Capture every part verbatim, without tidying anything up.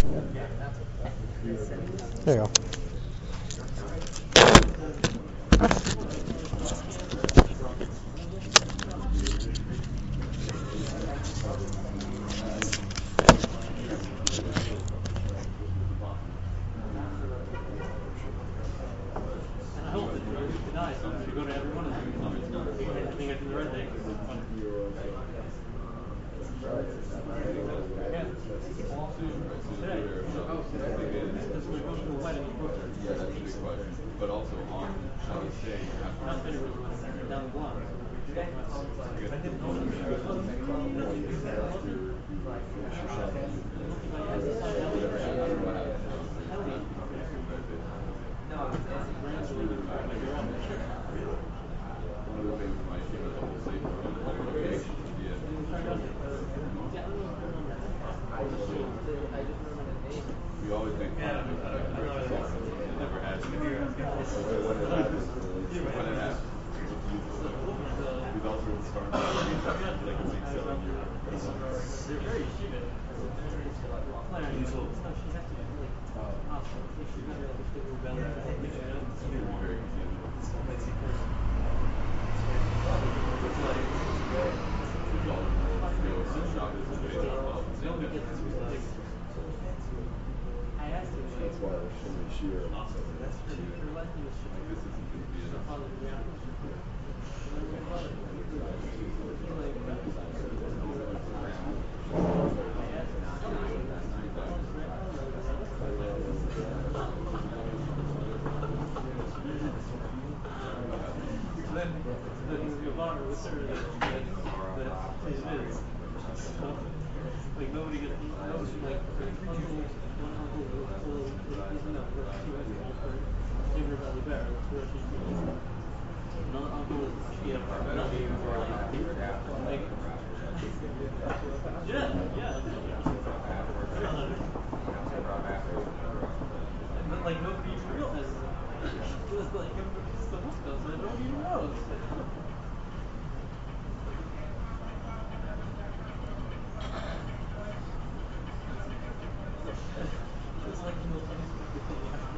There you go. But also on, shall we say, we always make fun of it. It never has been. When it happens, when it happens, we've also started like a six, seven year. They're very cheap. That's why there's so many sheer. That's this isn't going to be enough. Like nobody gets like one uncle Timber Valley Bear, that's where she another uncle is yeah, nothing for like yeah, yeah. But like nobody even realizes it. It's like it's the book does it, nobody even knows. It's like the most unexpected thing ever.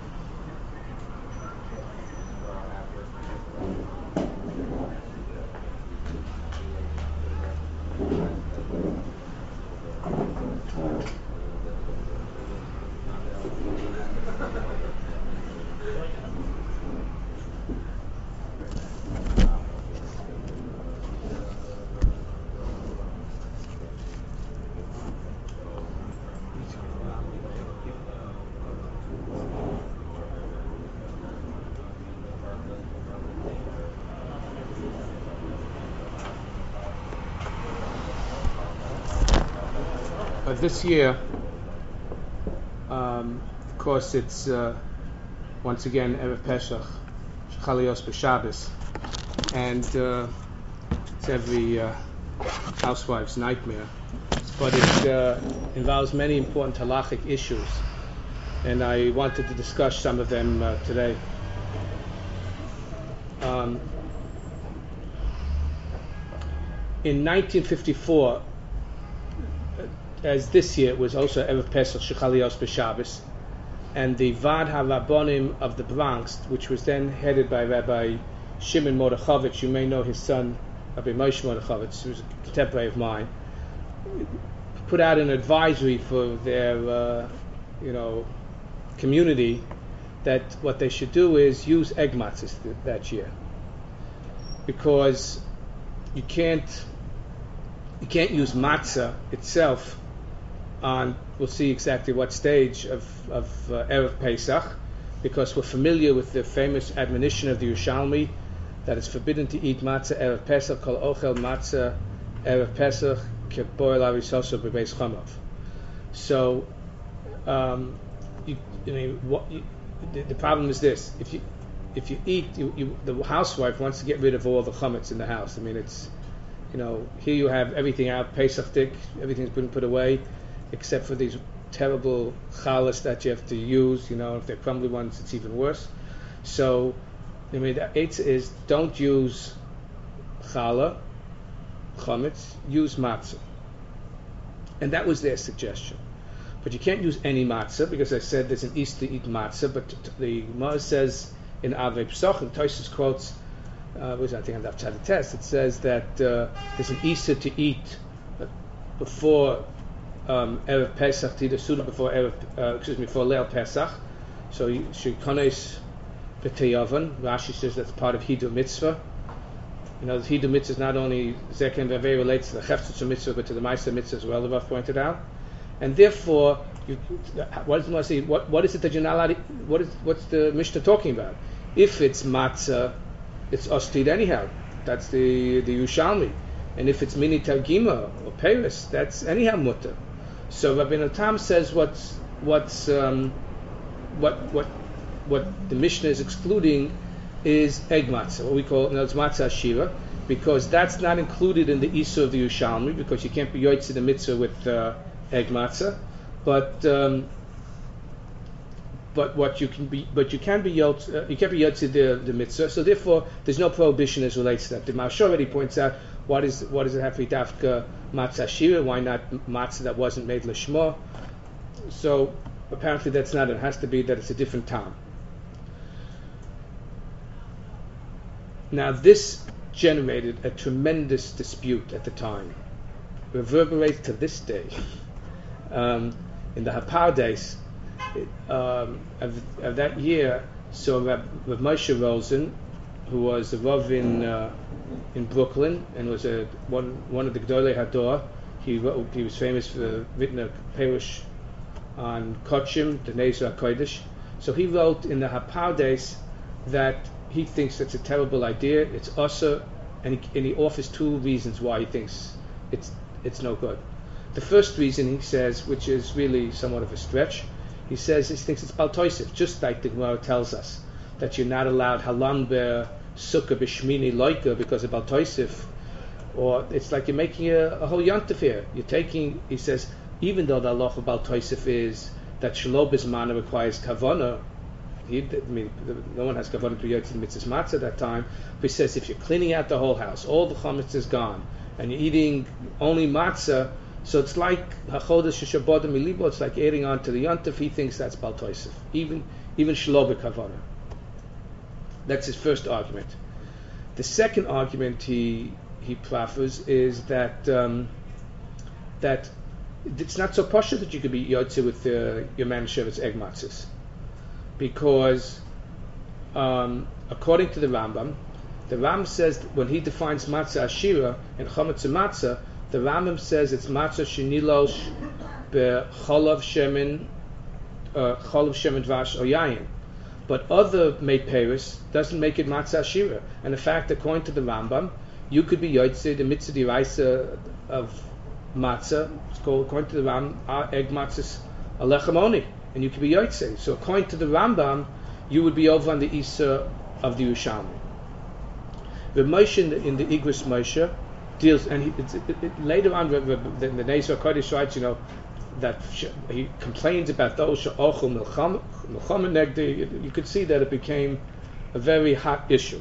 Uh, this year, um, of course, it's uh, once again Erev Pesach, Shechalios b'Shabbos, and uh, it's every uh, housewife's nightmare. But it uh, involves many important halachic issues, and I wanted to discuss some of them uh, today. Um, in nineteen fifty-four, as this year, it was also Erev Pesach Shechalios b'Shabbos, and the Vad HaRabbonim of the Bronx, which was then headed by Rabbi Shimon Mordechovich, you may know his son, Rabbi Moshe Mordechovich, who was a contemporary of mine, put out an advisory for their, uh, you know, community that what they should do is use egg matzahs th- that year, because you can't you can't use matzah itself on, we'll see exactly what stage of, of uh, Erev Pesach, because we're familiar with the famous admonition of the Yerushalmi that it's forbidden to eat matzah Erev Pesach, kol ochel matzah Erev Pesach kepoel arisoso bebeis chamav. So, um, you, I mean, what, you, the, the problem is this: if you if you eat, you, you, the housewife wants to get rid of all the chametz in the house. I mean, it's, you know, here you have everything out, Pesach dik, everything's been put away, except for these terrible challahs that you have to use. You know, if they're crumbly ones, it's even worse. So, I mean, the eitzah is don't use challah, chametz, use matzah. And that was their suggestion. but you can't use any matzah because I said there's an Easter eat matzah. But the Gemara says in Avei Pesachim, Tosfos quotes, uh, which I think I've tried to test. It says that uh, there's an Easter to eat before um, Erev Pesach, either Suda before Erev, uh, excuse me, before Leil Pesach. So you should kones b'teyavan. Rashi says that's part of Hidur Mitzvah. You know, the Hidur Mitzvah is not only Zekin Vavei relates to the Chefetz Mitzvah, but to the Ma'aser Mitzvah as well. The Rav pointed out, and therefore, you, what does I say? What what is it that you're not allowed? To, what is what's the Mishnah talking about? If it's matzah, it's ostid anyhow. That's the the Yerushalmi. And if it's mini targima or Paris, that's anyhow mutter. So Rabbeinu Tam says what's what's um, what what what the Mishnah is excluding is egg matzah, what we call, no, it's matzah shira, because that's not included in the Isur of the Yerushalmi, because you can't be yoytze the mitzvah with uh, egg matzah. But um, but what you can be, but you can be yotze, uh, you can't be yotze the the mitzvah. So therefore, there's no prohibition as relates to that. The Maharsha already points out what is what does it have to be dafka matzah shira? Why not matzah that wasn't made lishma? So apparently that's not. It has to be that it's a different time. Now this generated a tremendous dispute at the time, reverberates to this day. Um, in the Hapar days um, of, of that year, so Rav, Rav Moshe Rosen, who was a Rav in uh, in Brooklyn and was a one one of the Gdolei Hador, he wrote, he was famous for written a perush on Kochim, the Nezer HaKodesh. So he wrote in the Hapar days that he thinks it's a terrible idea, it's usher, and he, and he offers two reasons why he thinks it's it's no good. The first reason he says, which is really somewhat of a stretch, he says he thinks it's Bal Tosef, just like the Gemara tells us that you're not allowed halan ber sukkah b'shmini loika because of Bal Tosef, or it's like you're making a, a whole yontif here. You're taking, he says, even though the halacha of Bal Tosef is that shelo b'zmana requires kavana. He, I mean, no one has kavanah to yotze the mitzvahs matzah at that time. But he says if you're cleaning out the whole house, all the chametz is gone, and you're eating only matzah, so it's like hachodesh shabodim milibo. It's like adding on to the yontif. He thinks that's bal tosef, even even shelo b'kavanah. That's his first argument. The second argument he he proffers is that um, that it's not so poshut that you could be yotze with uh, your man shevetz egg matzahs. Because um, according to the Rambam, the Rambam says that when he defines matzah ashira and chametz matzah, the Rambam says it's matzah shenilosh becholav shemen, cholav shemen dvash or yayin. But other made peris doesn't make it matzah ashira. And in fact, according to the Rambam, you could be yotze the mitzvah diraisa of matzah. It's called, according to the Rambam, egg matzahs alechem oni. And you could be yotze. So according to the Rambam, you would be over on the Isur of the Yerushalmi. The Moshe in the, in the Igros Moshe deals, and he, it, it, it, later on, the, the, the Nezer HaKodesh writes, you know, that sh- he complains about those she'ochel milchama negdi. You could see that it became a very hot issue.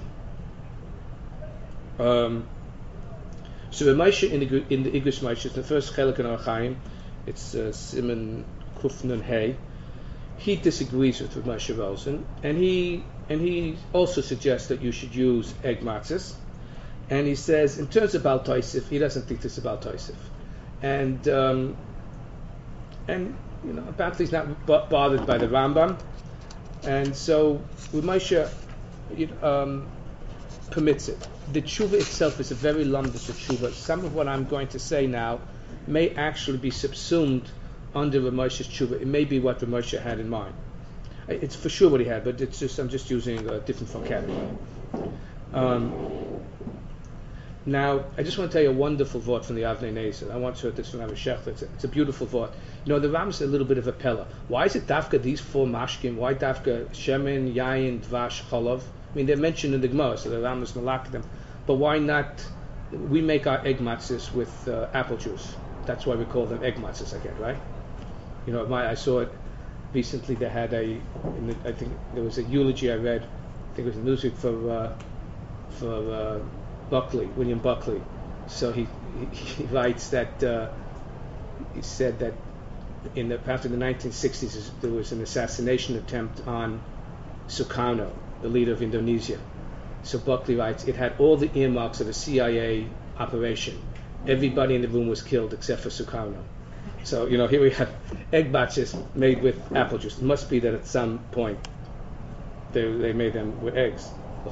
Um, so the Moshe in the in the Igros Moshe, it's the first chelik in Orach Chaim. It's uh, Siman Kufnun Hey. He disagrees with Moshe Rosen, and he and he also suggests that you should use egg matzahs. And he says, in terms of Bal Tosef, he doesn't think this is Bal Tosef, and um, and you know apparently he's not b- bothered by the Rambam, and so Moshe um, permits it. The tshuva itself is a very lumdus tshuva. Some of what I'm going to say now may actually be subsumed under Rav Moshe's tshuva. It may be what Rav Moshe had in mind. It's for sure what he had, but it's just I'm just using a different vocabulary. Um, now, I just want to tell you a wonderful thought from the Avnei Nezer. I once heard this from Rabbi Shechter. It's a, it's a beautiful thought. You know, the Ram is a little bit of a pella. Why is it dafka these four mashkim? Why dafka shemen, yayin, dvash, cholov? I mean, they're mentioned in the Gemara, so the Ram is malak them. But why not? We make our egg matzahs with uh, apple juice. That's why we call them egg matzahs again, right? You know, my, I saw it recently. They had a, in the, I think there was a eulogy I read. I think it was a newsweek for uh, for uh, Buckley, William Buckley. So he he, he writes that uh, he said that in the after the nineteen sixties, there was an assassination attempt on Sukarno, the leader of Indonesia. So Buckley writes, it had all the earmarks of a C I A operation. Everybody in the room was killed except for Sukarno. So, you know, here we have egg batches made with apple juice. It must be that at some point they, they made them with eggs.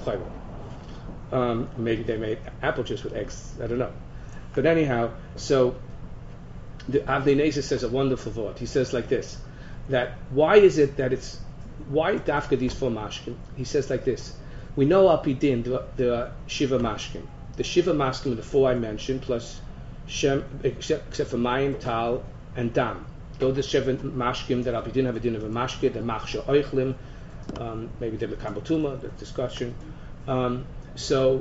Um, maybe they made apple juice with eggs. I don't know. But anyhow, so the Avnei Nezer says a wonderful thought. He says like this, that why is it that it's, why dafka these four mashkim? He says like this, we know al pidin the, the shiva mashkim. The shiva mashkim, the four I mentioned, plus shem, except, except for mayim, tal, and dam. Though the shiva mashkim that al pidin have a din of a mashke, the machsha oichlim, um, maybe the mekabel tuma, the discussion. Um, so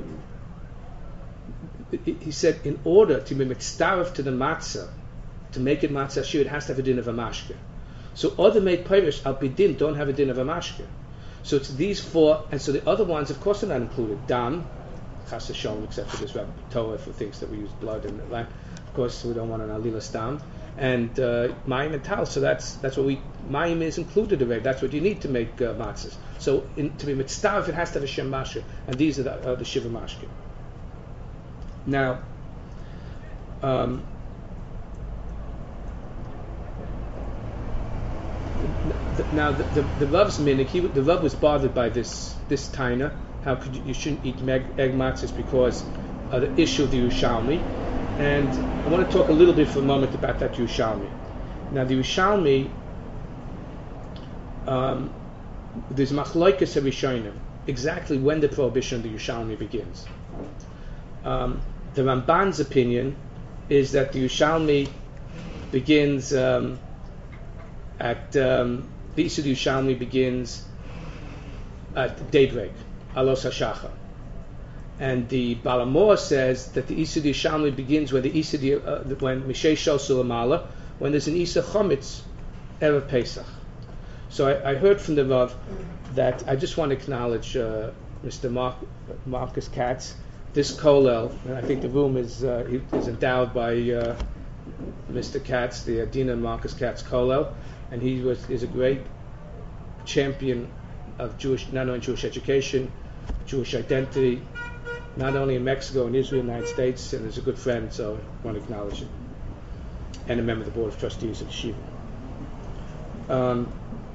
he said, in order to be mitzdaref to the matzah, to make it matzah shir, it has to have a din of a mashke. So other made pirish al pidin don't have a din of a mashke. So it's these four, and so the other ones, of course, are not included. Dam, chas v'sholom, except for this Rabbi Torah for things that we use blood and like. Of course, we don't want an alila stam. And uh, mayim and tal. So that's that's what we mayim is included already. That's what you need to make uh, matzahs. So in, to be mitzvah, it has to have a shem mashke, and these are the, uh, the shiva mashke. Now. Um, Now the the, the Rav's minhag, he the Rav was bothered by this this taina. How could you, you shouldn't eat meg, egg matzahs because of the issue of the Yerushalmi, and I want to talk a little bit for a moment about that Yerushalmi. Now the Yerushalmi, um, there's machlokes harishonim exactly when the prohibition of the Yerushalmi begins. Um, the Ramban's opinion is that the Yerushalmi begins um, at um, the Isur Yerushalmi begins at daybreak, alos hashachar, and the Balamor says that the Isur Yerushalmi begins when the Isur uh, when Mishay Shal Sulamala, when there's an Isur Chometz erev Pesach. So I, I heard from the Rav that I just want to acknowledge uh, Mister Mark, Marcus Katz. This kollel, and I think the room is uh, is endowed by uh, Mister Katz, the Adina Marcus Katz kollel. And he was is a great champion of Jewish, not only Jewish education, Jewish identity, not only in Mexico and Israel, United States, and is a good friend, so I want to acknowledge him. And a member of the board of trustees of Shiva. Um,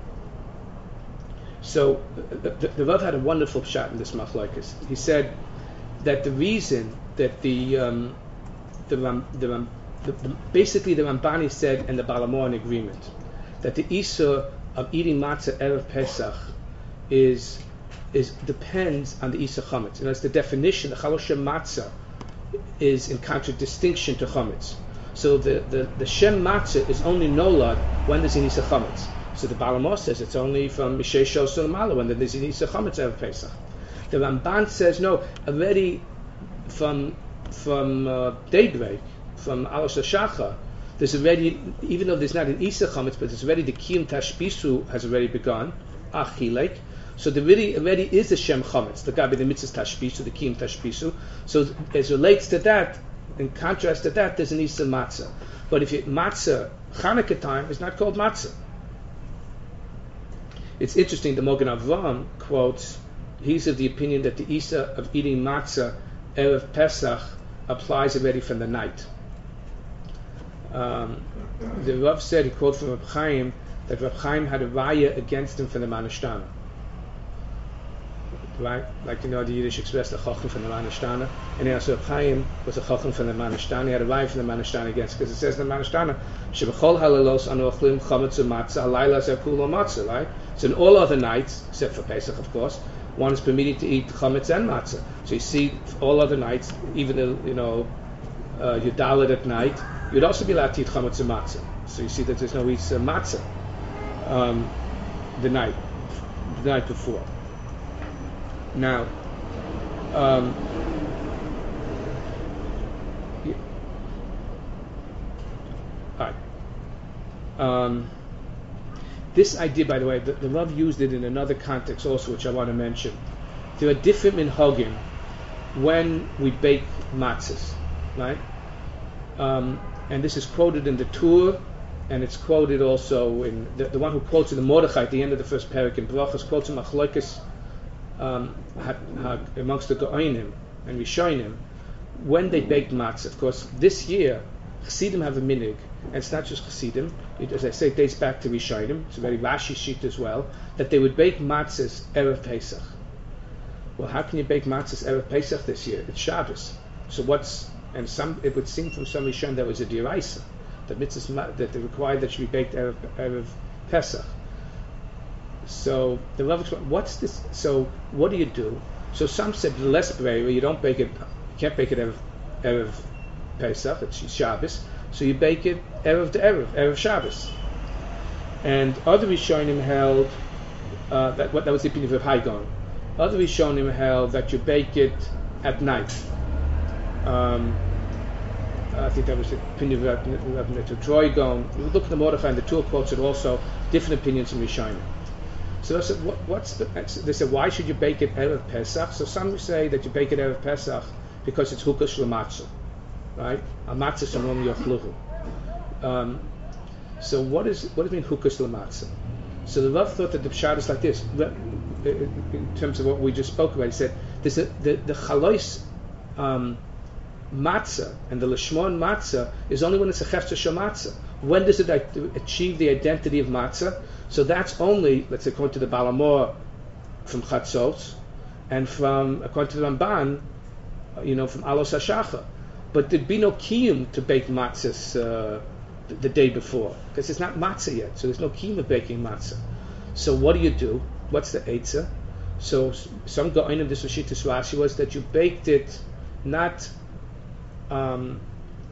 so the, the, the Rav had a wonderful shot in this machlokes. He said that the reason that the um, the, the, the, the basically the Rambani said and the Balamor in agreement, that the Isur of eating matzah erev Pesach is is depends on the Isur Chometz. And that's the definition. The Chalosh matzah is in contradistinction to Chometz. So the, the, the Shem matzah is only nolad when there's an Isur Chometz. So the Balamor says it's only from Mishay Shal Sulamala when there's an Isur Chometz erev Pesach. The Ramban says no, already from from uh, daybreak, from alos hashachar, there's already, even though there's not an Isur Chometz, but there's already the Kiyum Tashbisu has already begun, Achilek. So there really already is a Shem Chometz, the Gabi, the Mitzvah Tashbisu, the Kiyum Tashbisu. So as relates to that, in contrast to that, there's an Isur Matzah. But if it Matzah, Chanukah time, is not called Matzah. It's interesting, the Mogen Avram quotes, he's of the opinion that the Isur of eating Matzah, Erev Pesach, applies already from the night. Um, the Rav said, he quoted from Reb Chaim, that Reb Chaim had a raya against him from the Manashtana. Right? Like you know, the Yiddish expressed the Chacham from the Manashtana. And then also Reb Chaim was a Chacham from the Manashtana. He had a raya from the Manashtana against because it says in the Manashtana, Shebechol halalos anu ochlim chometz u'matzah, halayla zerkulo matzah, right? So in all other nights, except for Pesach, of course, one is permitted to eat chometz and matzah. So you see, all other nights, even the, you know, uh, Yudalit at night, you'd also be allowed to eat chametz and matzah. So you see that there's no eat uh, matzah um, the night, the night before. Now, um, yeah. All right. Um, this idea, by the way, the, the Rav used it in another context also, which I want to mention. There are different minhagim when we bake matzahs, right? Um, and this is quoted in the Tur and it's quoted also in the, the one who quotes in the Mordechai at the end of the first parak in Brachos quotes in Machlokes um, amongst the Go'onim and Rishonim when they baked matzah. Of course, this year Chassidim have a minig, and it's not just Chassidim. It, as I say, it dates back to Rishonim. It's a very Rashi sheet as well, that they would bake matzahs erev Pesach. Well, how can you bake matzahs erev Pesach this year? It's Shabbos. So what's and some it would seem from some Rishonim that was a diraisa, the mitzvahs that they required that should be baked erev, erev Pesach. So the Rav, what's this? So what do you do? So some said less brave, you don't bake it. You can't bake it erev, erev Pesach. It's Shabbos. So you bake it erev to erev, erev Shabbos. And other Rishonim held uh, that what that was the opinion of Haigon. Other Rishonim held that you bake it at night. Um, I think that was the opinion of Droigon. You look at the Mordechai and the two quotes are also different opinions in Rishonim. So they said, what, what's the? They said, why should you bake it erev Pesach? So some say that you bake it erev Pesach because it's hukas l'matzah, right? A matzah shalom yochluhu. Um So what is what does it mean hukas l'matzah? So the Rav thought that the pshat is like this. In terms of what we just spoke about, he said there's a, the the chalois um, matzah and the lishmon matzah is only when it's a chefta shel matzah. When does it achieve the identity of matzah? So that's only, let's say, according to the Balamor from Chatzos, and from according to the Ramban, you know, from Alos HaShachar. But there'd be no kiyum to bake matzahs uh, the, the day before, because it's not matzah yet. So there's no kiyum of baking matzah. So what do you do? What's the eitzah? So some go'onim, this was Shittas Rashi, was that you baked it not um,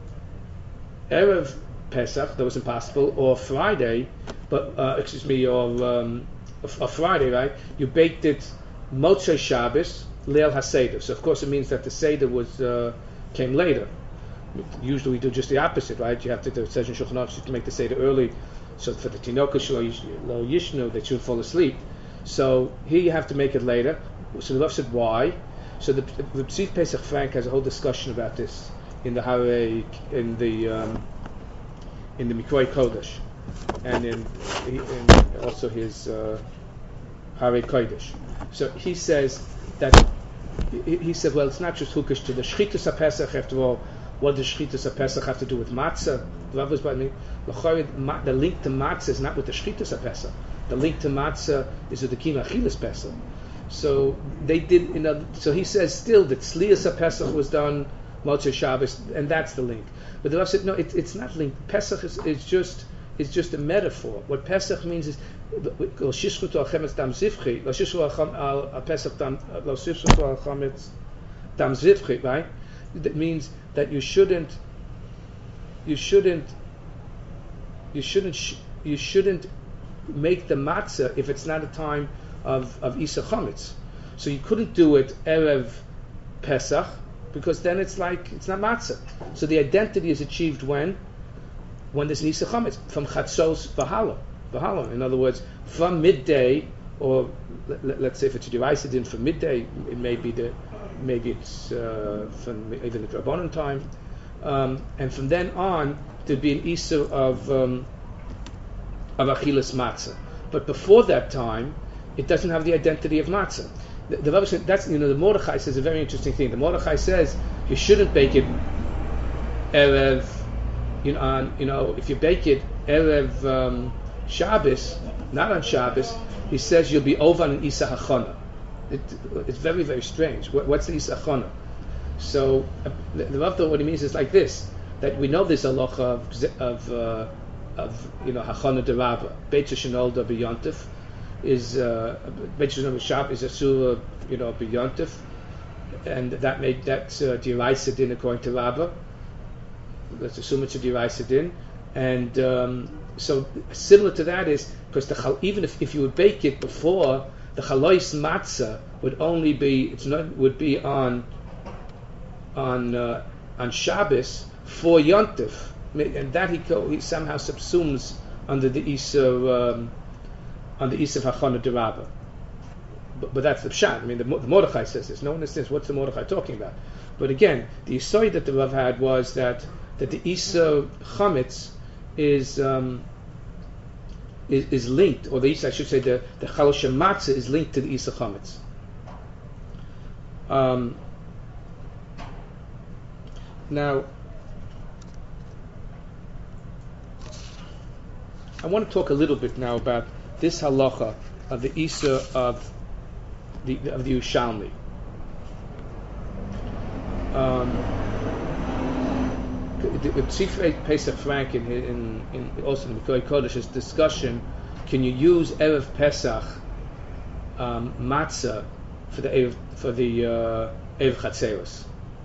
erev Pesach, that was impossible, or Friday, but uh, excuse me, or um, a, a Friday, right? You baked it Motzei Shabbos, Leil HaSeder. So of course it means that the Seder was uh, came later. Usually we do just the opposite, right? You have to, it says in Shulchan Aruch to make the Seder early, so for the Tinoka Lo Yishnu, they shouldn't fall asleep. So here you have to make it later. So the Rav said, why? So the the Tzit Pesach Frank has a whole discussion about this in the Harei, in the um, in the Mikroi Kodesh, and in, in also his uh, Harei Kodesh. So he says that he, he said, well, it's not just hukish to the Shchitus HaPesach. After all, what does Shchitus HaPesach have to do with matzah? The Rav was by me. The link to matzah is not with the Shchitus HaPesach. The link to matzah is with the Kima Achilas Pesach. So they did. You know, so he says still that Tzlias HaPesach was done Motzei Shabbos, and that's the link. But the Rav said no, it, it's not linked. Pesach is, is just is just a metaphor. What Pesach means is Lo Shishchutu al Chemetz Dam Zivchi, Lo Shishchutu al Pesach Dam Lo Shishchutu al Chemetz Dam Zivchi, right? That means that you shouldn't, you shouldn't, you shouldn't, you shouldn't make the matzah if it's not a time of of Isa Chametz. So you couldn't do it erev Pesach, because then it's like it's not matzah. So the identity is achieved when when there's Nisa Chametz from Chatzos V'Hala. V'Hala. In other words, from midday, or let, let's say if it's a Diraisa din from midday, it may be the maybe it's uh, from even the Drabonon time, um, and from then on there'd be an Isur of um, of Achilas Matzah. But before that time, it doesn't have the identity of matzah. The, the that's you know the Mordechai says a very interesting thing. The Mordechai says you shouldn't bake it erev, you know, on, you know if you bake it erev um, Shabbos, not on Shabbos, he says you'll be over on an Isa Hachana. It, it's very very strange. What, what's the Isa Hachana? So uh, the, the Rav, what he means is like this: that we know this halacha of of, uh, of you know Hachana deraba Beit Shenolda b'Yontif. Is uh, Beit Shab is a surah, you know, b'Yontif, and that made that's uh, Diraisa din according to Rabbah. Let's assume it's a Diraisa din, and um, so similar to that is because the even if, if you would bake it before, the chalois matzah would only be it's not would be on on uh, on Shabbos for Yontif, and that he, he somehow subsumes under the Isur. Um, on the Isur Hachana Deraba. But, but that's the pshat. I mean, the, the Mordechai says this. No one understands what's the Mordechai talking about. But again, the Yisod that the Rav had was that that the Isur Chametz is um, is, is linked, or the Isa, I should say, the the chalosh matzah is linked to the Isa chametz. Um, now, I want to talk a little bit now about this halacha of the Isa of the of the Yerushalmi. Um, the Tzifrei Pesach Frank in, in, in also in the Mikveh Kodesh's discussion, can you use Erev Pesach um, matzah for the Erev, for the uh, Erev Chatzeros?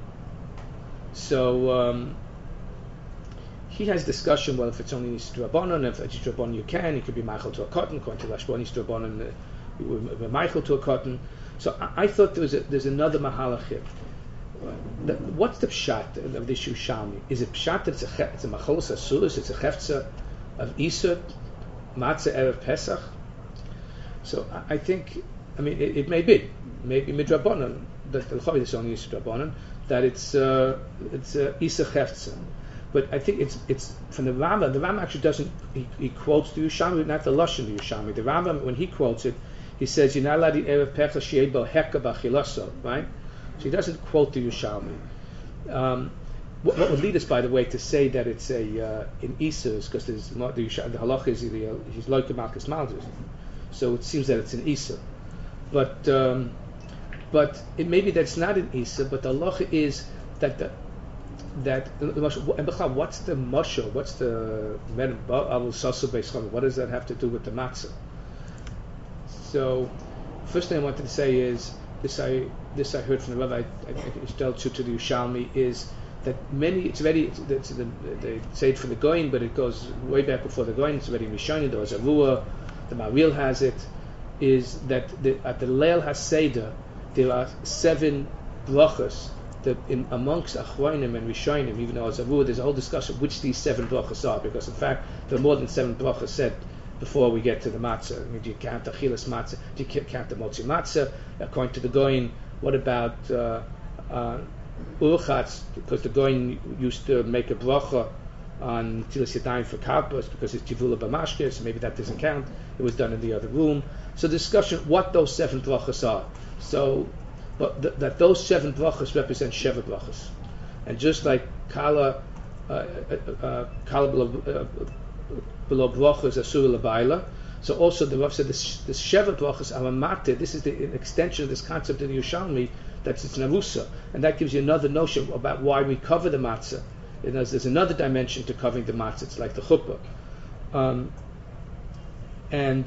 So um, he has discussion. Well, if it's only Yisra Rabbanon, if it's Yisra Rabbanon, you can. It could be Michael to a cotton. According to Rashbon, Yisra Rabbanon, uh, Michael to a cotton. So I, I thought there was a, there's another mahalach here. The, what's the pshat of this Yerushalmi? Is it pshat that it's a it's a macholos asuros, it's a chefza of Isur matzah erev Pesach? So I, I think, I mean, it, it may be, maybe midrabanan that the chavi is only Isur drabanan that it's uh, it's uh, Isur chefza, but I think it's it's from the Rambam. The Rambam actually doesn't. He, he quotes the Yerushalmi, not the lashon of the Yerushalmi. The Rambam, when he quotes it, he says, "You're not allowed to erev Pesach sheybo heka b'chilaso," right? So he doesn't quote the Yerushalmi. Um, what, what would lead us, by the way, to say that it's a uh, in Isur is because there's not the, the halacha is the he's like the Malkus Malchus, so it seems that it's an Isur. But um, but it may be that it's not an Isur, but the halacha is that the that what's the mashal? What's the what does that have to do with the matzah? So first thing I wanted to say is this I this I heard from the Rabbi Ishtel to the Yerushalmi is that many it's already it's, it's the, they say it from the Goyin, but it goes way back before the Goyin. It's already Mishnah. There was a Ruah, the Maril has it. Is that the, at the Leil HaSeder there are seven brachas that in amongst Achronim and Rishonim, even though it's a Ruah, there's a whole discussion which these seven brachas are, because in fact there are more than seven brachas said before we get to the matzah. I mean, do you count the chilas matzah? Do you count the motzi matzah? According to the Goyin, what about uh, uh, urchatz? Because the Goyin used to make a bracha on tilas yadayim for karpas because it's tivula b'mashke, so maybe that doesn't count. It was done in the other room. So discussion what those seven brachas are. So, but th- that those seven brachas represent sheva brachas, and just like kala, uh, uh, uh, kala below, uh, below brachas asura labayla. So also the Rav said this, this sheva brachas are matir. This is the an extension of this concept of the Yerushalmi that's it's narusa, and that gives you another notion about why we cover the matzah. And there's, there's another dimension to covering the matzah. It's like the chuppah, um, and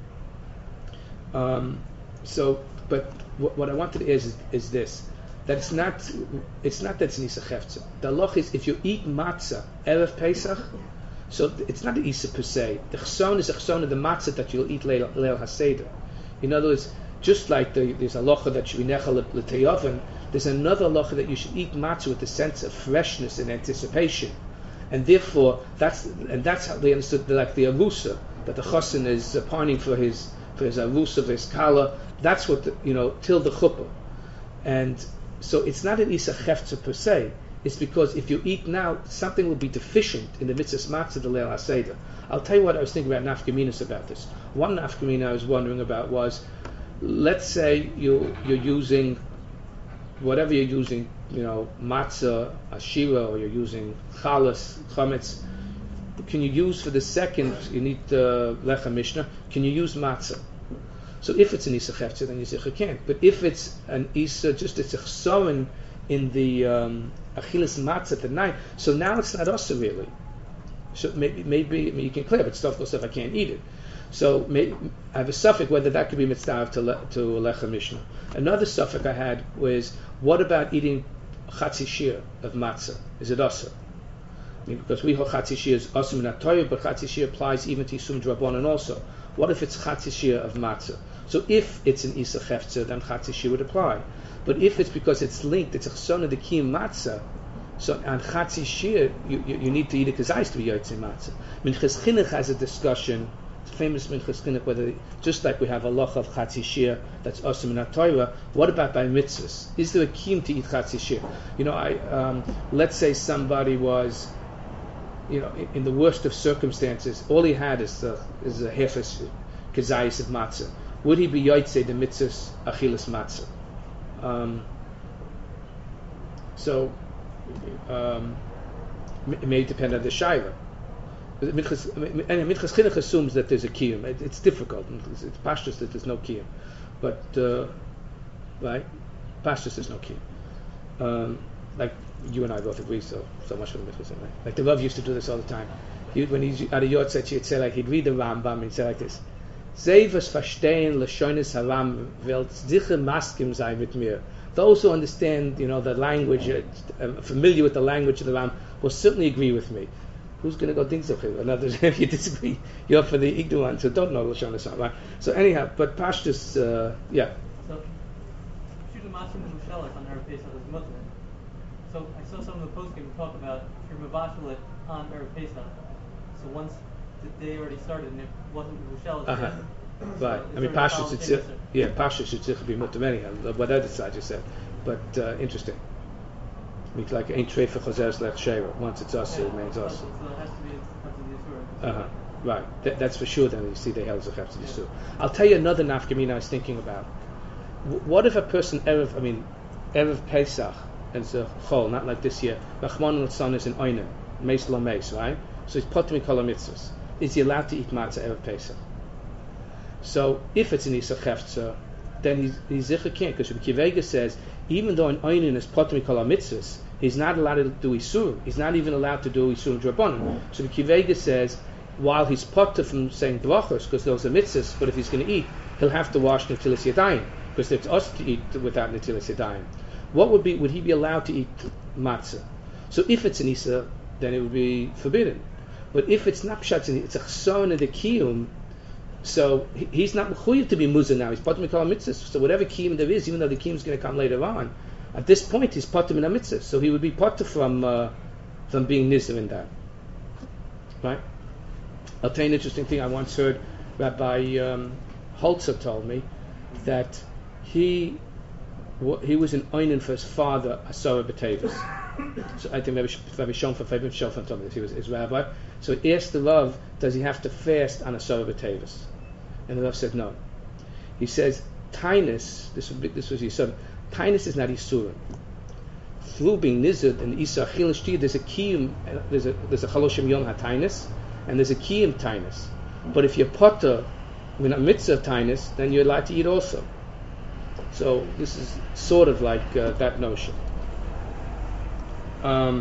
um, so. But what, what I wanted is, is is this: that it's not it's not that it's nisa chefza. The halach is if you eat matzah erev Pesach. So it's not the Isa per se. The chson is a chson of the matzah that you'll eat leil, leil haseder. In other words, just like the, there's a halacha that should be nechal l'teyoven, there's another halacha that you should eat matzah with the sense of freshness and anticipation, and therefore that's and that's how they understood like the arusa that the chassan is uh, pining for his for his arusa for his kala. That's what the, you know till the chuppah, and so it's not an Isa chefza per se. It's because if you eat now, something will be deficient in the mitzvah matzah the leil haseder. I'll tell you what I was thinking about nafkaminas about this. One nafkamina I was wondering about was, let's say you you're using whatever you're using, you know, matzah, ashira, or you're using chalas, chametz. Can you use for the second? You need uh, lechem mishnah. Can you use matzah? So if it's an isa chefza, then you say you can't. But if it's an isa, just it's a chsorin in the um, achilas matzah at the night, so now it's not also really. So maybe maybe I mean, you can clear, but stuff goes if I can't eat it. So maybe, I have a suffix whether that could be mitzvah to le, to lechem mishnah. Another suffix I had was what about eating chatzi shir of matzah? Is it also? I mean, because we hold chatzi shir is also not Torah, but chatzi shir applies even to Yisum Drabonon also. What if it's chatzi shir of matzah? So if it's an isa chefza, then chatzi shir would apply. But if it's because it's linked, it's a chson of the kiyum matzah, so on chatzi shir, you, you, you need to eat it because I used to be yotzei matzah. Minchas Chinuch has a discussion, it's famous Minchas Chinuch, whether just like we have a loch of chatzi shir that's awesome in our Torah, what about by mitzvahs? Is there a kiyum to eat chatzi shir? You know, I um, let's say somebody was you know, in, in the worst of circumstances, all he had is the is a hefes kezayis of matzah. Would he be yotzei the mitzvahs achilas matzah? Um, so um, it may depend on the shayla. And Minchas Chinuch assumes that there's a kiyum. It, it's difficult. It's, it's pashtus that there's no kiyum, but uh, right, pashtus there's no kiyum. Um, like you and I both agree, so so much for the Minchas. Right? Like the Rav used to do this all the time. He, when he's at a yortzeit, he'd say like he'd read the Rambam and he'd say like this: "Zij was verstehen lashonis haram wilt sicher maskim sein mit mir." Those who understand, you know, the language, uh, familiar with the language of the Ram, will certainly agree with me. Who's going to go think so? In other words, if you disagree, you're for the ignorant who don't know Lashon Hashem, right? So anyhow, but Pashtus, uh, yeah. So, Shudim Matzim and Mushelas on Erev Pesach is Muslim. So I saw some of the poskim talk about if you're Mavashal it on Erev Pesach. So once the day already started and it wasn't Mushelas, Uh-huh. so Right. I mean, Pashtus, it's uh, yeah, Pashtus should be mutter anyhow. What other side you said, but uh, interesting. It's like ain't trade for chazers lech sheva. Once it's us, yeah, it remains us. So it has to be Uh huh. Right. Th- that's for sure. Then you see the hell zechef to do. I'll tell you another nafkamina I was thinking about. W- what if a person erev? I mean, erev Pesach and it's a chol, not like this year. Rachman l'tzon is an oinen, meis lo meis, right? So he's potmi kol mitzvahs. Is he allowed to eat matzah erev Pesach? So if it's an isa chefza, then he's he's zicher can't, because Rabbi Kiva says even though an oinen is potmi kol mitzvahs, he's not allowed to do isurim. He's not even allowed to do isurim drabanan. So the Kivega says, while he's potter from saying brachos, because those are mitzvahs, but if he's going to eat, he'll have to wash netilas yadayim, because it's us to eat without netilas yadayim. What would be? Would he be allowed to eat matzah? So if it's an isa, then it would be forbidden. But if it's not pshat, it's a chson of the kiyum. So he, he's not mechuyev to be muzah now. He's potter mikol mitzvahs. So whatever kiyum there is, even though the kiyum is going to come later on, at this point, he's potter min mitzvah, so he would be potter from uh, from being nizir in that. Right? I'll tell you an interesting thing. I once heard Rabbi um, Holzer told me that he w- he was an oinen for his father, Asara B'Tevis. So I think maybe Rabbi Shonfa, Rabbi Shonfa told me this. He was his rabbi. So he asked the Rav, does he have to fast on Asara B'Tevis? And the Rav said no. He says, Tainus, this would be, this was his son. Tainus is not Yisurim. Through being Nizud and Isa Achil and Shti, there's a Kiyum, there's a there's a Chaloshim Yom HaTainus, and there's a Kiyum Tainus. But if you're Potter with a Mitzvah Tainus, then you're allowed to eat also. So this is sort of like uh, that notion. Um,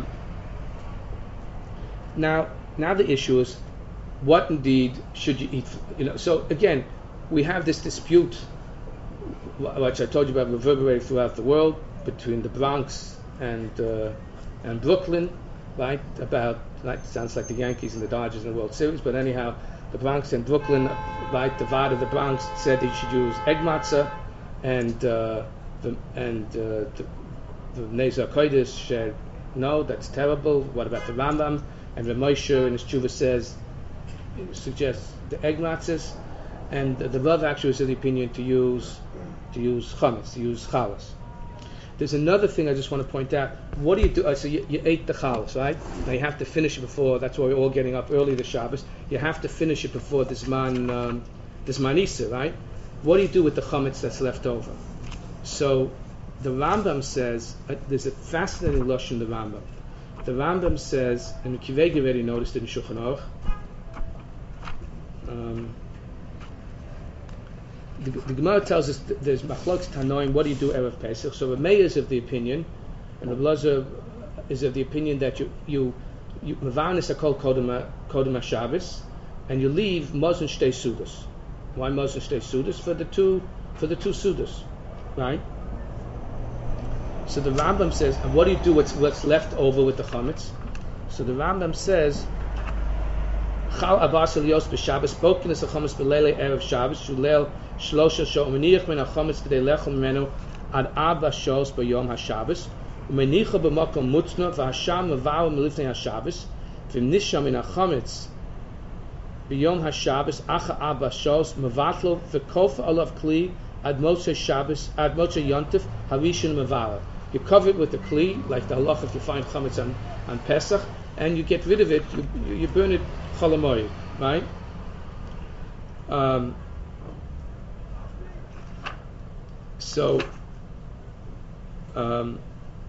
now, now the issue is, what indeed should you eat? You know, so again, we have this dispute, which I told you about, reverberating throughout the world between the Bronx and uh, and Brooklyn, right? About, like, sounds like the Yankees and the Dodgers in the World Series, but anyhow, the Bronx and Brooklyn, right? The Vada of the Bronx said that you should use egg matzah, and uh, the and uh, the, the Nezer Kodesh said no, that's terrible. What about the Rambam? And Ramosha in his tshuva says, suggests the egg matzahs, and the, the Rav actually is of the opinion to use to use chametz, to use chalas. There's another thing I just want to point out. What do you do? Uh, so you, you ate the chalas, right? Now you have to finish it before. That's why we're all getting up early this Shabbos. You have to finish it before this man, um, this manisa, right? What do you do with the chametz that's left over? So the Rambam says, uh, there's a fascinating lush in the Rambam. The Rambam says, and Kiveg already noticed it in Shulchan Aruch. Um, the, the Gemara tells us th- there's machlokes tanoim. What do you do erev Pesach? So Rameh is of the opinion, and Rav Lazar is of the opinion that you you you mevanis akol kodem kodem Shabbos, and you leave mazon shtei sudas. Why mazon shtei sudas? For the two for the two sudas, right? So the Rambam says, and what do you do what's what's left over with the chametz? So the Rambam says, Chal Abbas Elios b'Shabbos spoken as a chametz b'leilei erev Shabbos shulel shlosha she'omeniach min hachametz k'dei lechol mimenu ad arba shos b'yom haShabbos umenicha b'makom mutzna v'hasham mevau melifnei haShabbos v'nisham min hachametz b'yom haShabbos acha arba shos mevatlo v'kofa olav kli ad motzei Shabbos ad motzei yontif harishon mevara. you cover it with the kli, like the halach if you find chametz on, on Pesach, and you get rid of it, you, you burn it chol hamoed, right? Um, so, um,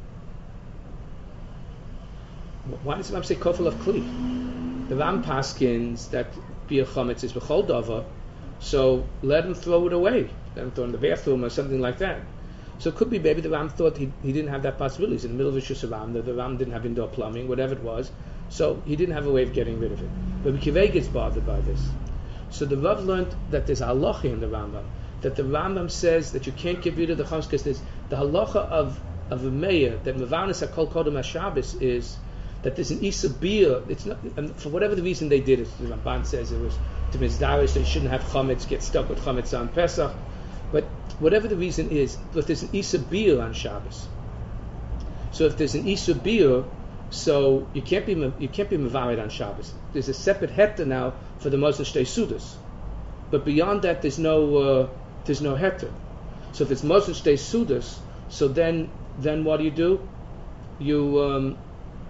why does the Ram say kofel of kli? The Ram paskins that beer chametz is b'chol dava, so let him throw it away. Let him throw it in the bathroom or something like that. So it could be maybe the Ram thought he, he didn't have that possibility. He's in the middle of a Shus Ram, the, the Ram didn't have indoor plumbing, whatever it was, so he didn't have a way of getting rid of it. But Kivay gets bothered by this. So the Rav learned that there's halacha in the Rambam, that the Rambam says that you can't get rid of the chametz because there's the halacha of of a mayor that Mavanis HaKol Kodem HaShabbos is that there's an Isa Bia. It's not, and for whatever the reason they did it. The Ramban says it was to mizdarish, they shouldn't have chametz, get stuck with chametz on Pesach. But whatever the reason is, but there's an Isa Bia on Shabbos. So if there's an Isa Bia, so you can't be you can't be mevared on Shabbos. There's a separate heta now for the Moshe Shtei Sudas, but beyond that there's no uh, there's no heta. So if it's Moshe Shtei Sudas, so then then what do you do? You um,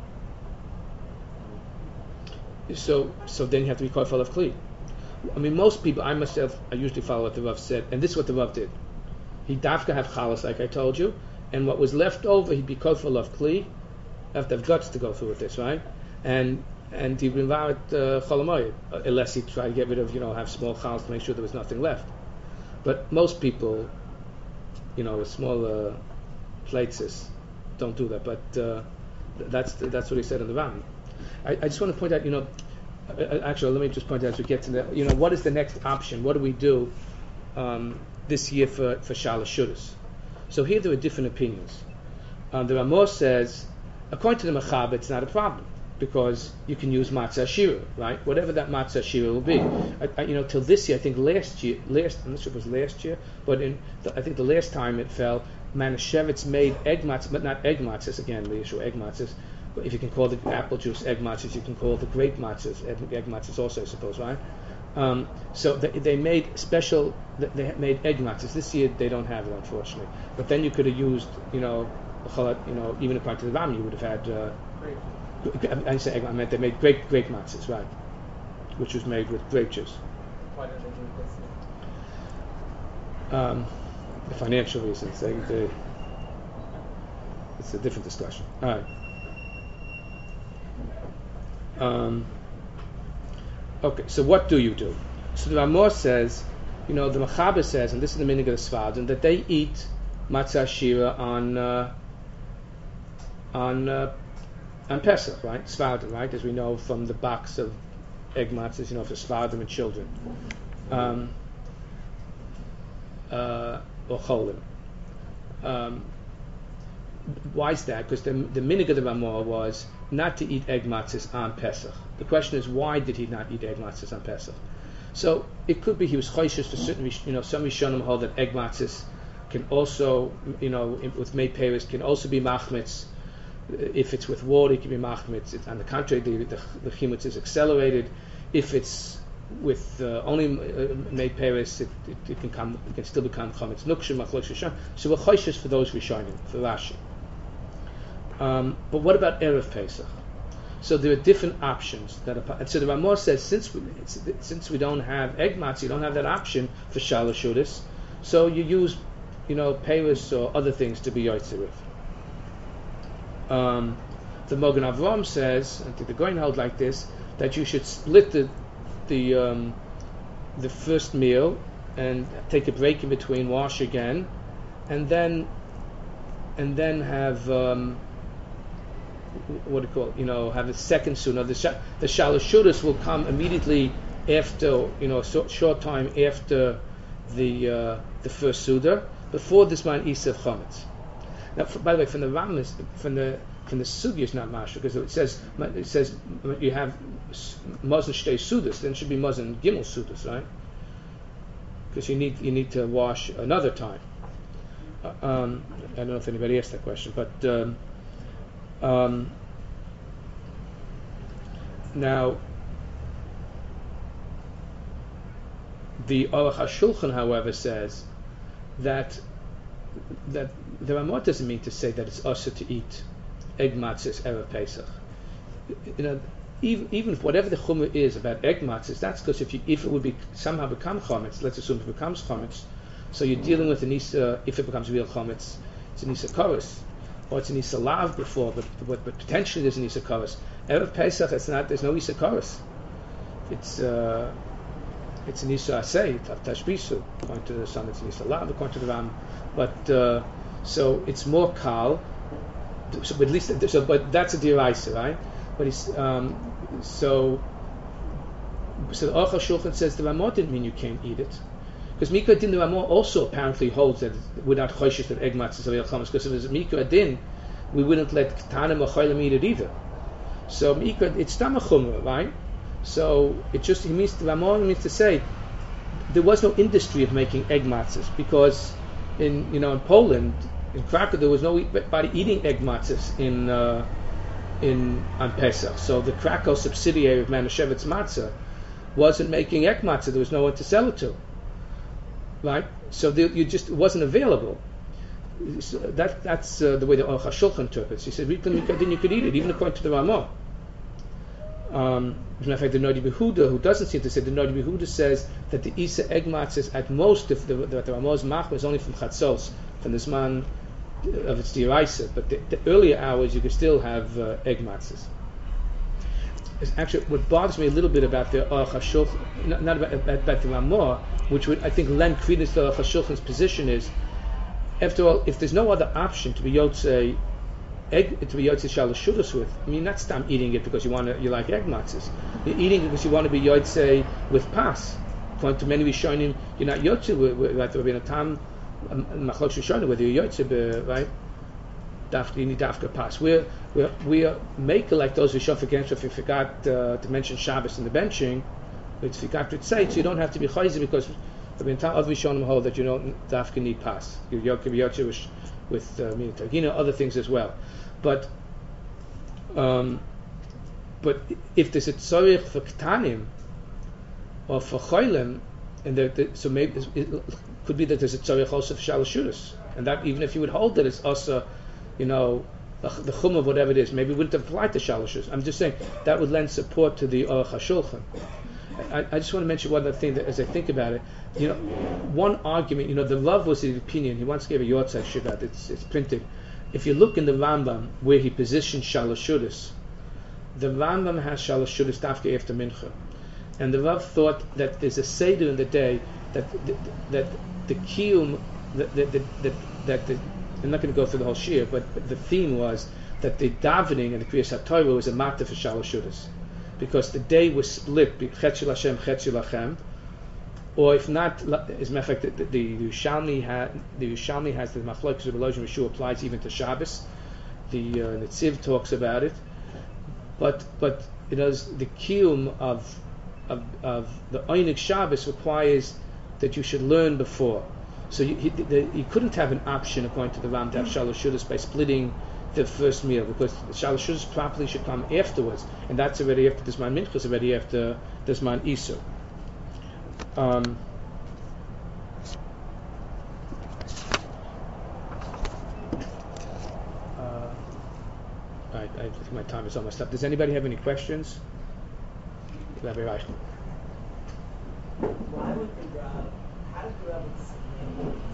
so so then you have to be kofel of kli. I mean, most people, I myself, I usually follow what the Rav said, and this is what the Rav did. He dafka have chalas, like I told you, and what was left over, he'd be kofel of kli. Have to have guts to go through with this, right? And and he would invalid chol hamoed, unless he tried to get rid of, you know, have small chalas to make sure there was nothing left. But most people, you know, with smaller plates, don't do that. But uh, that's that's what he said in the Ram. I, I just want to point out, you know, actually, let me just point out as we get to the, you know, what is the next option? What do we do um, this year for for Shalosh Shudas? So here there are different opinions. Um, the Ramah says, according to the Mechaber, it's not a problem because you can use matzah shira, right? Whatever that matzah shira will be. I, I, you know, till this year, I think last year, last I'm not sure if it was last year, but in the, I think the last time it fell, Manischewitz made egg matzahs, but not egg matzahs again, the issue egg matzahs. But if you can call the apple juice egg matzahs, you can call the grape matzahs egg, egg matzahs also, I suppose, right? Um, so they, they made special, they made egg matzahs. This year they don't have it, unfortunately. But then you could have used, you know, you know, even according to the Ram, you would have had. Uh, I say egg. I meant they made grape grape matzahs, right? Which was made with grape juice. Why don't they do it this year? Um, the financial reasons. They, they, it's a different discussion. All right. Um, okay. So what do you do? So the Ramah says, you know, the Mechaber says, and this is the meaning of the Sfardim, that they eat matzah shira on. Uh, on uh, on Pesach, right? Svardim, right? As we know from the box of egg matzahs, you know, for Svardim and children. Um, uh, or cholim. Um, why is that? Because the, the minig of the Ramah was not to eat egg matzahs on Pesach. The question is, why did he not eat egg matzahs on Pesach? So it could be he was choishes to certain, you know, some Rishonim hold that egg matzahs can also, you know, with mei peris can also be machmitz. If it's with water, it can be machmitz. On the contrary, the the, the chimutz is accelerated. If it's with uh, only uh, mei peris, it, it, it can come, it can still become chametz nukshin machlok shishon. So we're choishes for those Rishonim, for Rashi. Um, but what about erev Pesach? So there are different options that are. And so the Ramah says, since we since we don't have egg matzah, you don't have that option for Shalosh Shudas, so you use, you know, peris or other things to be yotzer with. Um, the Mogen Avram says, and the Goyen held like this, that you should split the the um, the first meal and take a break in between, wash again, and then and then have um, what do you call it? You know, have a second sunnah. The sh- the Shalosh Shudas will come immediately after, you know, so, short time after the uh, the first suda, before this man Isav Chametz. Now, for, by the way, from the Ram, from the from the Sugi is not Masha, because it says it says you have Mazen Shtei Sudas, then it should be Mazen Gimel Sudas, right? Because you need you need to wash another time. Uh, um, I don't know if anybody asked that question, but um, um, now the Aruch HaShulchan, however, says that that the Ramah doesn't mean to say that it's usher to eat egg matzahs erev Pesach. You know, even even if whatever the chumrah is about egg matzahs, that's because if you if it would be somehow become chametz, let's assume it becomes chametz, so you're dealing with an isa. If it becomes real chametz, it's an isa chorus, or it's an isa lav before, but, but but potentially there's an isa chorus. Erev Pesach, it's not. There's no isa chorus. It's uh, it's an isa asay tashbisu. According to some, it's an isa lav. According to the Ram, but uh, so it's more kal. So, but at least, so, but that's a diraisa, right? But it's um, so. So the Aruch HaShulchan says the Ramah didn't mean you can't eat it, because Mikra Adin the Ramah also apparently holds that without choishes that egg matzahs are real chametz. Because if it was Mikra Adin, we wouldn't let Ketanim or Cholim eat it either. So Mikra, it's Tama Chumrah, right? So it just he means the Ramah means to say there was no industry of making egg matzahs, because in you know in Poland, in Krakow, there was nobody eating egg matzahs in uh, in on Pesach. So the Krakow subsidiary of Manischewitz Matzah wasn't making egg matzah. There was no one to sell it to, right? So the, you just it wasn't available. So that that's uh, the way the Aruch HaShulchan interprets. He said, "Then you could eat it, even according to the Ramah." Um, as a matter of fact, the Nodi Behuda, who doesn't seem to say, the Nodi Behuda says that the Isa egg matzahs at most, if the, the, the Ramah's mach was only from Chatzos, from this man of its diraisa, but the, the earlier hours you could still have uh, egg matzahs. It's actually, what bothers me a little bit about the Aruch HaShulchan, not, not about, about, about the Ramah, which would I think lend credence to Aruch HaShulchan's position, is, after all, if there's no other option to be yotzei egg, to be yotzei shalashudas with, I mean, not stop eating it because you want to, you like egg matzahs. You're eating it because you want to be yotzei with pas. According to many Rishonim, you're not yotzei with, with, with, with a tam machlok Rishonim, whether you're yotzei, right? You need dafka pas. We're we're we are make like those Rishon against if you forgot uh, to mention Shabbos in the benching, it's forgot to say, so you don't have to be chayzer because the entire other Rishonim hold that you don't dafka need pas. You can be yotzei with with uh, you know other things as well, but um, but if there's a tzorich for ketanim or for cholim, and the, the, so maybe it could be that there's a tzorich also for shalashudas, and that even if you would hold that it's also, you know, the, the chum of whatever it is, maybe it wouldn't apply to shalashudas. I'm just saying that would lend support to the Aruch HaShulchan. I, I just want to mention one other thing that, as I think about it, you know, one argument, you know, the Rav was the opinion. He once gave a yortzeit shivat. It's it's printed. If you look in the Rambam where he positions shalashudas, the Rambam has shalashudas dafka after mincha, and the Rav thought that there's a seder in the day that that, that the kiyum that that that, that the, I'm not going to go through the whole shir, but the theme was that the davening and the kriyas haTorah was a matter for shalashudas, because the day was split, chetz shel Hashem, chetz shel Lachem, or if not, as a matter of fact, the, the, the Yerushalmi ha, the Yerushalmi has the machlokes of Elojim Yeshua applies even to Shabbos. The uh, Netziv talks about it, but but you know the kiyum of of, of the Einik Shabbos requires that you should learn before. So you, he, the, you couldn't have an option according to the Ram to have shalashudas by splitting the first meal, because the shalashudas properly should come afterwards, and that's already after the Zman Minchas, already after the Zman Isu. Um, uh, I, I think my time is almost up. Does anybody have any questions? Rabbi Reichel. Why would the Rav, how did the Rav explain this?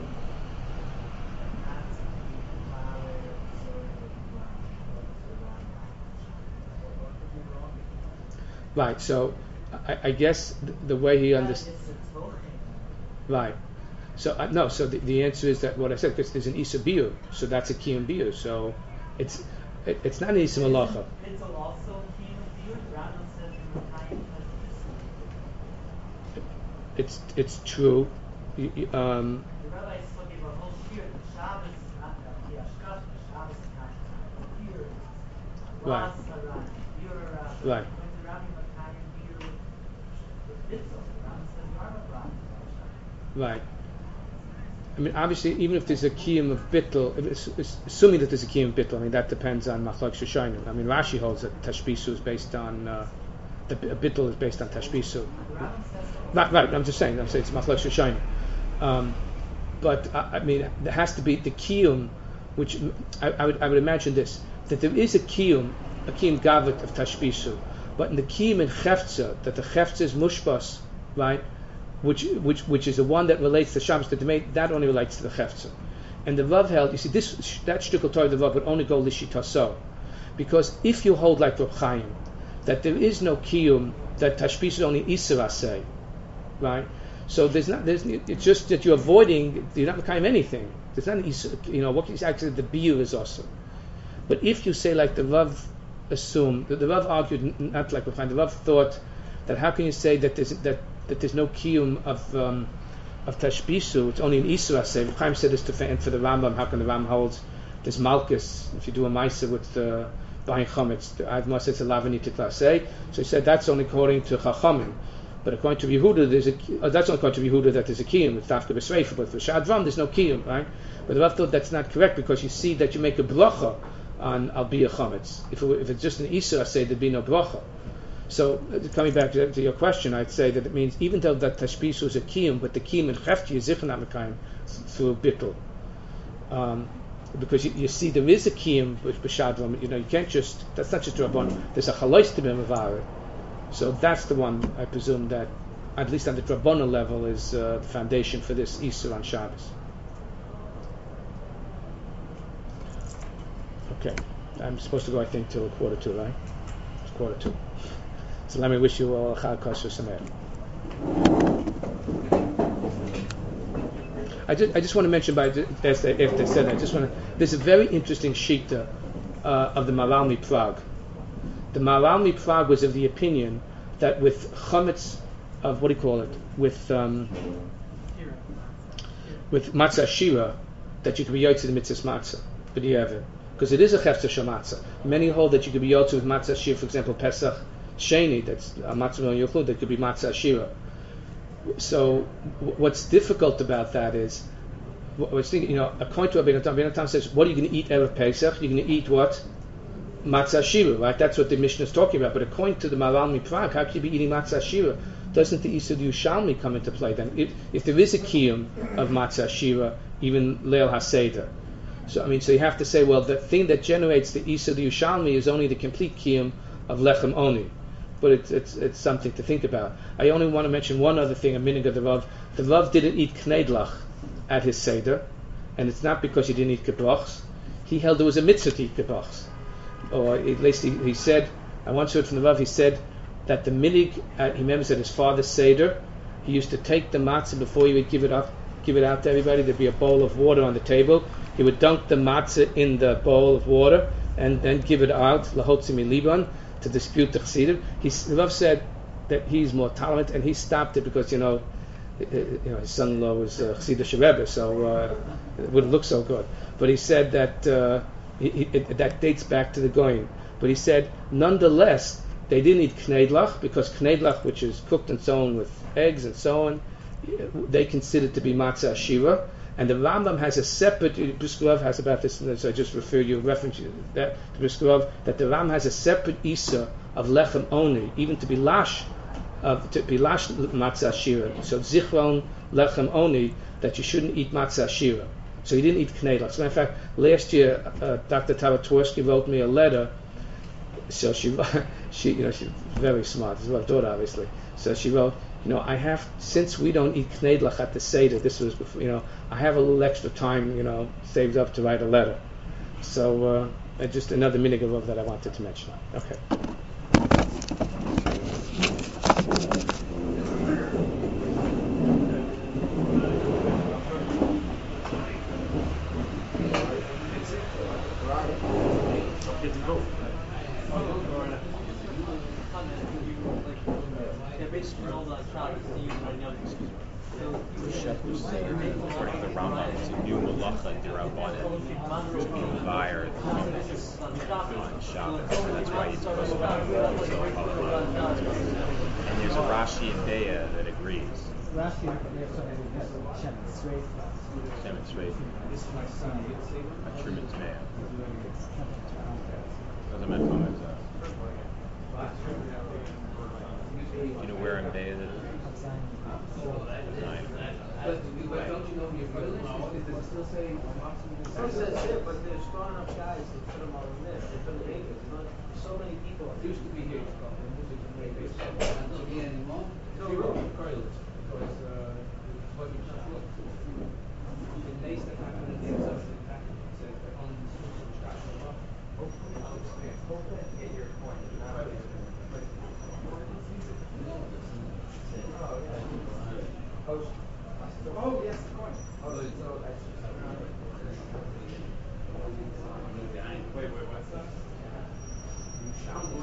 Right, so I, I guess the, the way he understands. Right. So uh, no, so the, the answer is that what I said, because there's an Isa Biur, so that's a Kiyum Biur. So it's it, it's not an Isa Malacha. It's also Kiyum Biur. Rambam says in the time It's it's true. You, you, um, the rabbi is talking about whole shir. The Shabbos is not the Ashkash. The Shabbos is not here. Right. Right. Right. I mean, obviously, even if there's a kiyum of bittul, it's, it's, assuming that there's a kiyum of bittul, I mean, that depends on machlok shoshanim. I mean, Rashi holds that tashbisu is based on uh, the bittul is based on tashbisu. Right, right. I'm just saying. I'm saying it's machlok shoshanim. Um, but uh, I mean, there has to be the kiyum, which I, I would I would imagine this, that there is a kiyum, a kiyum gavet of tashbisu, but in the kiyum in chefza, that the chefza is mushbas, right, which which which is the one that relates to Shabbos, that made, that only relates to the chefza. And the Rav held, you see, this that shtickle Torah, the Rav would only go lishitaso, because if you hold like Reb Chaim, that there is no kiyum, that tashbis is only isra say, right? So there's not, there's, it's just that you're avoiding, you're not mekayim anything. There's not an isra, you know, what is actually the biur is also. But if you say like the Rav assumed, the, the Rav argued not like Reb Chaim, the Rav thought that how can you say that there's that that there's no kiyum of um, of tashbisu, it's only an isra say. Reb Chaim said this to and for the Rambam. How can the Rambam holds there's malchus if you do a ma'aser with uh, buying chametz? I've must it's a lavani tikla say. So he said that's only according to Chachamim. But according to Yehuda, there's a uh, that's only according to Yehuda that there's a kiyum. It's dafka b'sreifa, but for shadram there's no kiyum, right? But the Rav thought that's not correct because you see that you make a bracha on al bia chametz. If it, if it's just an isra say there'd be no bracha. So uh, coming back to, to your question, I'd say that it means even though that tashbis is a kiyum, but the kiyum in chefti is zichan amekayim through bittul, um, because you, you see there is a kiyum with b'shadram. You know, you can't just that's not just a rabban. There's a chalois to be mevarer. So that's the one I presume that at least on the drabbana level is uh, the foundation for this Isur on Shabbos. Okay, I'm supposed to go I think till a quarter two, right? It's quarter two. So let me wish you all a Chag Kosher Sameach. I just, I just want to mention, by as they, if they said, I just want to. There's a very interesting shita uh, of the Maharal MiPrague. The Maharal MiPrague was of the opinion that with chametz of what do you call it, with um, with matzah shira, that you could be yotze the mitzvah matzah, but you have it because it is a chefza shel matzah. Many hold that you could be yotze with matzah shira, for example, Pesach Sheni, that's a matzah on yochud, that could be matzah shira. So w- what's difficult about that is, I was thinking, you know, according to Rabbeinu Tam, Rabbeinu Tam says, what are you going to eat erev Pesach? You're going to eat what? Matzah shira, right? That's what the Mishnah is talking about. But according to the Maharal MiPrague, how can you be eating matzah shira? Doesn't the Isur Yerushalmi come into play then? If, if there is a kiyum of matzah shira, even Leil HaSeder. So I mean, so you have to say, well, the thing that generates the Isur Yerushalmi is only the complete kiyum of lechem oni. But it's, it's it's something to think about. I only want to mention one other thing, a minute of the Rav. The Rav didn't eat kneidlach at his Seder, and it's not because he didn't eat kebrachs. He held there was a mitzvah to eat kebrachs. Or at least he, he said, I once heard from the Rav, he said that the minig, uh, he remembers at his father's Seder, he used to take the matzah before he would give it up, give it out to everybody. There'd be a bowl of water on the table. He would dunk the matzah in the bowl of water and then give it out, lahotzim liban, to dispute the Chassidim. He, the Rav said that he's more tolerant, and he stopped it because, you know, you know his son-in-law was uh, Chassidish Rebbe, so uh, it wouldn't look so good. But he said that uh, he, he, it, that dates back to the Goyim. But he said, nonetheless, they didn't eat kneidlach, because kneidlach, which is cooked and so on with eggs and so on, they considered to be matzah shira. And the Rambam has a separate, Brisker Rav has about this, so I just refer you, reference you that to Brisker Rav, that the Rambam has a separate Isa of lechem only, even to be lash, of to be lash matzah shira. So zichron lechem only, that you shouldn't eat matzah shira. So he didn't eat kneidlach. So in fact, last year uh, Doctor Taratworski wrote me a letter. So she, she, you know, she's very smart. She's my daughter, obviously. So she wrote, you know, I have, since we don't eat kneidlach at the Seder, this was before, you know, I have a little extra time, you know, saved up to write a letter. So, uh, just another minig of that I wanted to mention. Okay. According to the Rambam, it's a new malacha d'Rabbanan to be buyer on Shabbos, and that's why you're supposed to buy. And there's a Rashi and Beya that agrees. Rashi Shemin Tzvei. Shemin Tzvei. A Truman's man. Doesn't matter how much. Do you know where in Beya that is? Nine. you know your Kodesh? Is, does it still say Matzah? It says it, but there's strong enough guys to put them all in there. They couldn't make it. You know, so many people. It used to be here. It's Not be anymore. no room for Kodesh because uh, it's what you just look. The days that happen in the exam, in fact, it says that on the social structure. Hopefully, I'll expand. Hopefully, get your point. Not a Oh, yes, the coin. Oh, so that's Wait, wait, what's that? So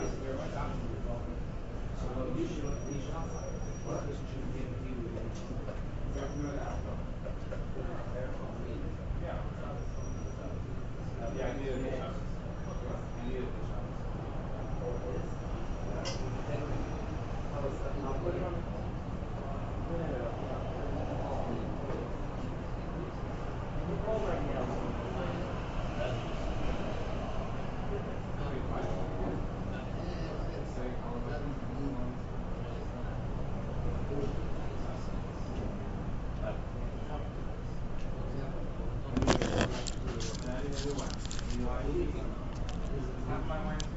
you should, you should, what person should be able to deal with it? Yeah, I needed the shot. I needed the shot. I'll put it on. Half my mind.